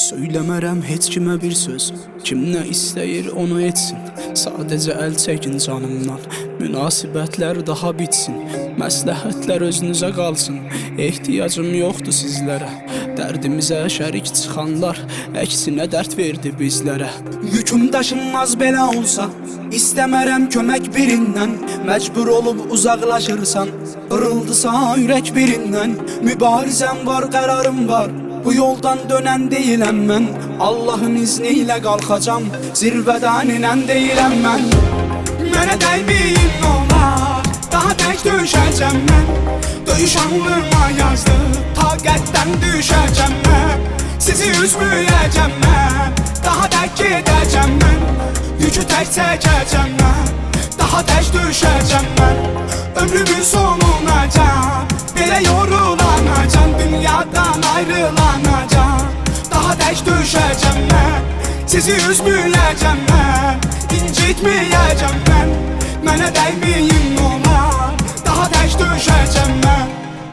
Söyləmərəm heç kimə bir söz. Kim nə istəyir onu etsin. Sadəcə əl çəkin canımdan. Münasibətlər daha bitsin. Məsləhətlər özünüzə qalsın. Ehtiyacım yoxdur sizlərə. Dərdimizə şərik çıxanlar əksinə dərd verdi bizlərə. Yüküm daşınmaz belə olsa, İstəmərəm kömək birindən. Məcbur olub uzaqlaşırsan, qırıldısa ürək birindən. Mübarizəm var, qərarım var. Bu yoldan dönən deyiləm mən. Allahın izni ilə qalxacam, zirvədən inən deyiləm mən. Mənə dəyməyin olar, daha tək düşəcəm mən. Döyüş alnıma yazdı, taqətdən düşəcəm mən. Sizi üzməyəcəm mən, daha tək gedəcəm mən. Yükü tək çəkəcəm mən, daha tək düşəcəm mən. Ömrümün sonunacaq, belə yorulanacaq. Dünyadan ayrılanacaq, daha tək düşəcəm mən. Sizi üzməyəcəm mən, incitməyəcəm mən. Mənə dəyməyin olar, daha tək düşəcəm mən.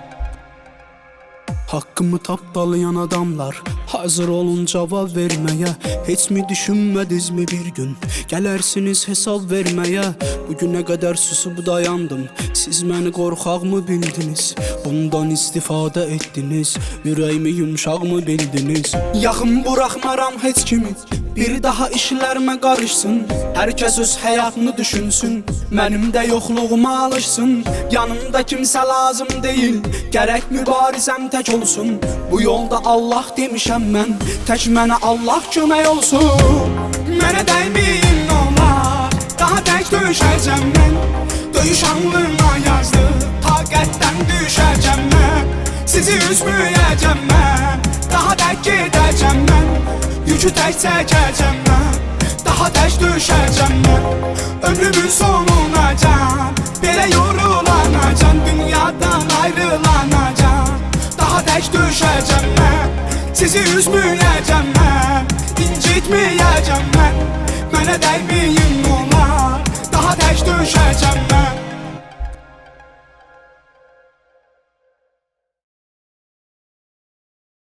Haqqımı tapdalayan adamlar, hazır olun cavab verməyə. Heç mi düşünmədinizmi bir gün gələrsiniz hesab verməyə? Bugünə qədər susub dayandım, siz məni qorxaqmı bildiniz? Bundan istifadə etdiniz, ürəyimi yumşaqmı bildiniz? Yaxın buraxmaram heç kimi, bir daha işlərimə qarışsın. Hər kəs öz həyatını düşünsün, mənim də yoxluğuma alışsın. Yanımda kimsə lazım deyil, gərək mübarizəm tək olsun. Bu yolda Allah demişəm mən, tək mənə Allah kömək olsun. Mənə dəyməyin olar, daha tək düşəcəm mən. Döyüş alnıma yazdı, taqətdən düşəcəm mən. Sizi üzməyəcəm mən, daha tək gedəcəm mən. Yükü tək çəkəcəm mən, daha tək düşəcəm mən. Ömrümün sonunacaq, belə yorulanacaq. Dünyadan ayrılanacaq, daha tək düşəcəm mən. Sizi üzməyəcəm mən, incitməyəcəm mən. Mənə dəyməyin olar,